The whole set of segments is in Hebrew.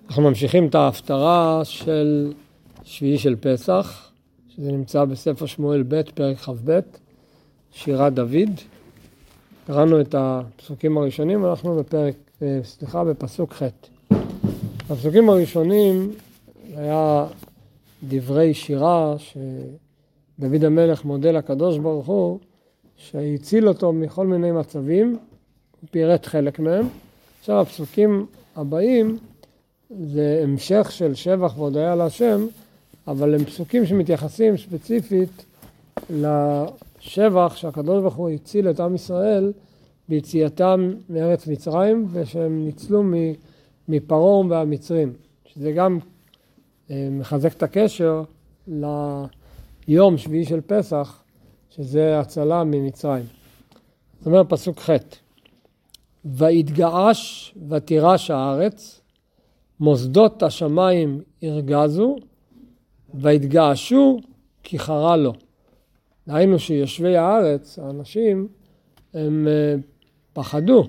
אנחנו ממשיכים את ההפטרה של שביעי של פסח, שזה נמצא בספר שמואל ב' פרק כ"ב, שירת דוד. קראנו את הפסוקים הראשונים, אנחנו בפסוק ח'. הפסוקים הראשונים היה דברי שירה שדוד המלך מודה לקדוש ברוך הוא שהציל אותו מכל מיני מצבים, הוא פירט חלק מהם. עכשיו הפסוקים הבאים זה המשך של שבח והודיה להשם, אבל הם פסוקים שמתייחסים ספציפית לשבח שהקדוש ברוך הוא הציל את עם ישראל ביציאתם מארץ מצרים, ושהם ניצלו מפרעה והמצרים, שזה גם מחזק את הקשר ליום שביעי של פסח, שזה הצלה ממצרים. זאת אומרת פסוק ח' ויתגעש ותירש הארץ, מוסדות השמיים ירגזו, והתגעשו כי חרה לו. דהיינו שיושבי הארץ, האנשים, הם פחדו,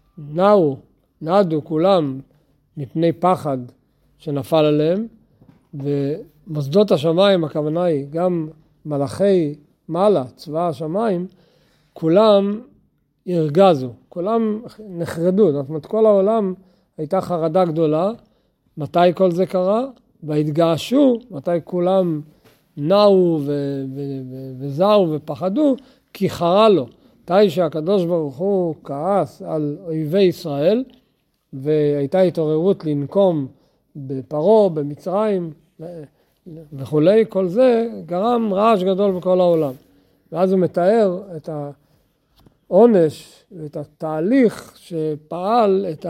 נעדו כולם מפני פחד שנפל עליהם, ומוסדות השמיים, הכוונה היא, גם מלאכי מעלה, צבא השמיים, כולם ירגזו, כולם נחרדו. זאת אומרת, כל העולם הייתה חרדה גדולה. מתי כל זה קרה? והתגעשו, מתי כולם נעו וזעו ופחדו, כי חרה לו. מתי שהקדוש ברוך הוא כעס על אויבי ישראל, והייתה התעוררות לנקום בפרעה, במצרים וכולי, כל זה גרם רעש גדול בכל העולם. ואז הוא מתאר את העונש ואת התהליך שפעל את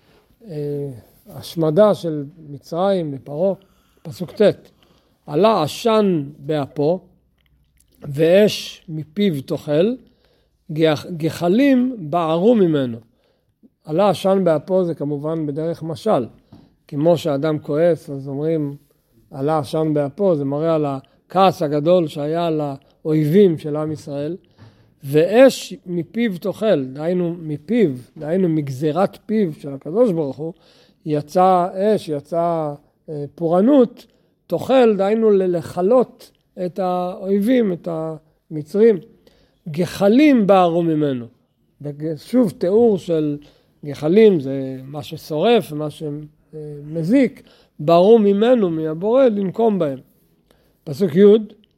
השמדה של מצרים בפרעה. פסוק ט' עלה עשן באפו ואש מפיו תאכל, גחלים בערו ממנו. עלה עשן באפו זה כמובן בדרך משל. כמו שאדם כועס, אז אומרים עלה עשן באפו, זה מראה על הכעס הגדול שהיה על האויבים של עם ישראל. ואש מפיו תאכל, דהיינו מפיו, דהיינו מגזירת פיו של הקדוש ברוך הוא, יצא אש, יצא פורענות, תאכל, דהיינו לחלות את האויבים, את המצרים. גחלים בערו ממנו. שוב תיאור של גחלים, זה מה ששורף, מה שמזיק, בערו ממנו, מהבורא, לנקום בהם. פסוק י'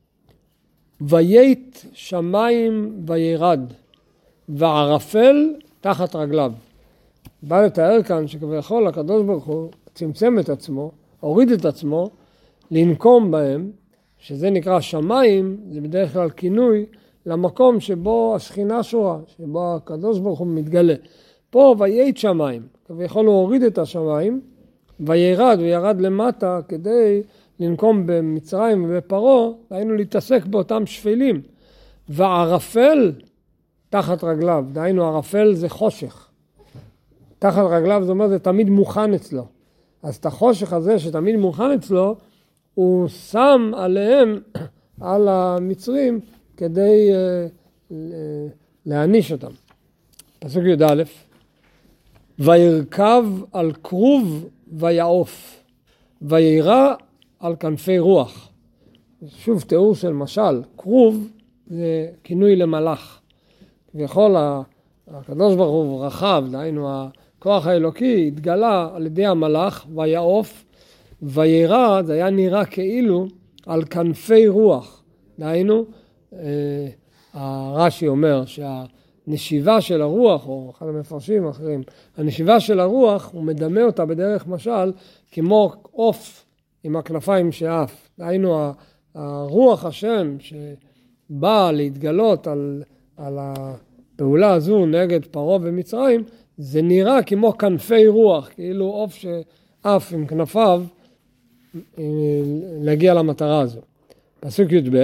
וייט שמיים וירד, וערפל תחת רגליו. בא לתאר כאן שכביכול הקדוש ברוך הוא צמצם את עצמו, הוריד את עצמו, לנקום בהם, שזה נקרא שמיים, זה בדרך כלל כינוי למקום שבו השכינה שורה, שבו הקדוש ברוך הוא מתגלה. פה וייט שמיים, כביכול הוא הוריד את השמיים, וירד למטה כדי לנקום במצרים ובפרעה, דהיינו להתעסק באותם שפלים. וערפל תחת רגליו, דהיינו ערפל זה חושך. תחת רגליו זה אומר זה תמיד מוכן אצלו. אז את החושך הזה שתמיד מוכן אצלו, הוא שם עליהם, על המצרים, כדי להעניש אותם. פסוק י"א וירכב על כרוב ויעוף, וירא על כנפי רוח. שוב תיאור של משל, כרוב זה כינוי למלאך. כביכול הקדוש ברוך הוא רחב, דהיינו הכוח האלוקי התגלה על ידי המלאך, ויעוף, וירא, זה היה נראה כאילו על כנפי רוח. דהיינו, הרש"י אומר שהנשיבה של הרוח, או אחד המפרשים אחרים, הנשיבה של הרוח, הוא מדמה אותה בדרך משל, כמו עוף עם הכנפיים שעף. דהיינו, הרוח השם שבא להתגלות על הפעולה הזו נגד פרעה ומצרים, זה נראה כמו כנפי רוח, כאילו עוף שעף עם כנפיו להגיע למטרה הזו. פסוק י"ב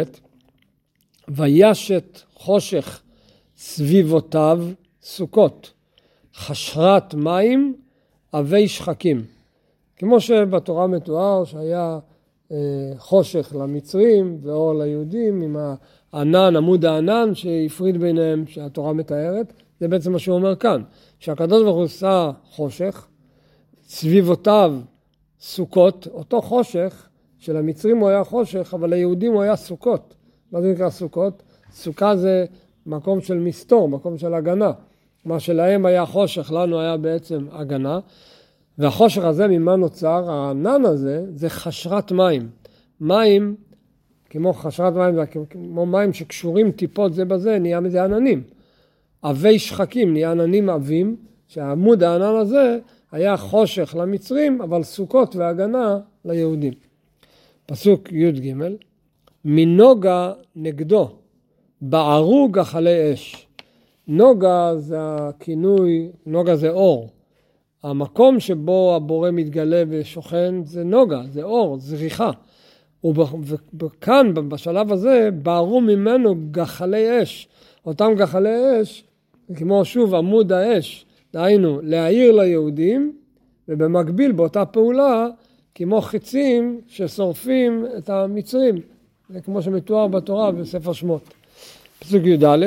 וישת חושך סביבותיו סוכות, חשרת מים אבי שחקים. כמו שבתורה מתואר שהיה חושך למצרים ואור ליהודים עם הענן, עמוד הענן שהפריד ביניהם שהתורה מתארת, זה בעצם מה שהוא אומר כאן, שהקדוש ברוך הוא עשה חושך, סביבותיו סוכות, אותו חושך, של המצרים הוא היה חושך, אבל ליהודים הוא היה סוכות. מה זה נקרא סוכות? סוכה זה מקום של מסתור, מקום של הגנה. מה שלהם היה חושך, לנו היה בעצם הגנה. והחושך הזה ממה נוצר, הענן הזה, זה חשרת מים. מים, כמו חשרת מים, כמו מים שקשורים טיפות זה בזה, נהיה מזה עננים. עבי שחקים, נהיה עננים עבים, שהעמוד הענן הזה היה חושך למצרים, אבל סוכות והגנה ליהודים. פסוק י' ג' מנוגה נגדו, בערו גחלי אש. נוגה זה הכינוי, נוגה זה אור. המקום שבו הבורא מתגלה ושוכן זה נוגה, זה אור, זריחה. וכאן בשלב הזה בערו ממנו גחלי אש. אותם גחלי אש, כמו שוב עמוד האש, דהיינו להעיר ליהודים, ובמקביל באותה פעולה, כמו חיצים ששורפים את המצרים. זה כמו שמתואר בתורה בספר שמות. פסוק י"ד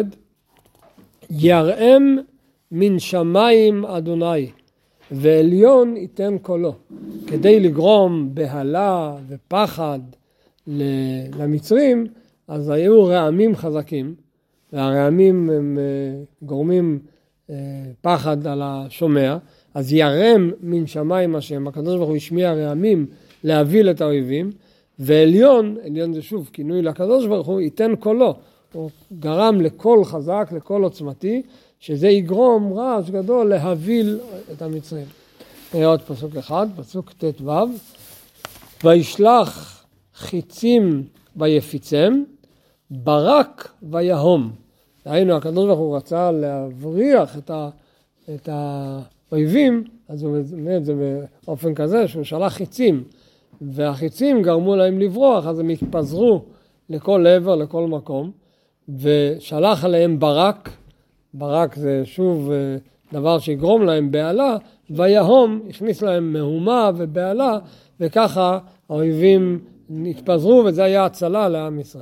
יראם מן שמיים אדוני ועליון ייתן קולו. כדי לגרום בהלה ופחד למצרים, אז היו רעמים חזקים, והרעמים הם גורמים פחד על השומע, אז ירם מן שמיים השם, הקדוש ברוך הוא השמיע רעמים להביל את האויבים, ועליון, עליון זה שוב כינוי לקדוש ברוך הוא, ייתן קולו, הוא גרם לקול חזק, לקול עוצמתי, שזה יגרום רעש גדול להביל את המצרים. עוד פסוק אחד, פסוק ט"ו, וישלח חיצים ויפיצם, ברק ויהום. דהיינו, הקדוש ברוך הוא רצה להבריח את האויבים, אז הוא אומר את זה באופן כזה שהוא שלח חיצים, והחיצים גרמו להם לברוח, אז הם התפזרו לכל עבר, לכל מקום, ושלח עליהם ברק, ברק זה שוב דבר שיגרום להם בהלה, ויהום הכניס להם מהומה ובהלה, וככה האויבים התפזרו, וזה היה הצלה לעם ישראל.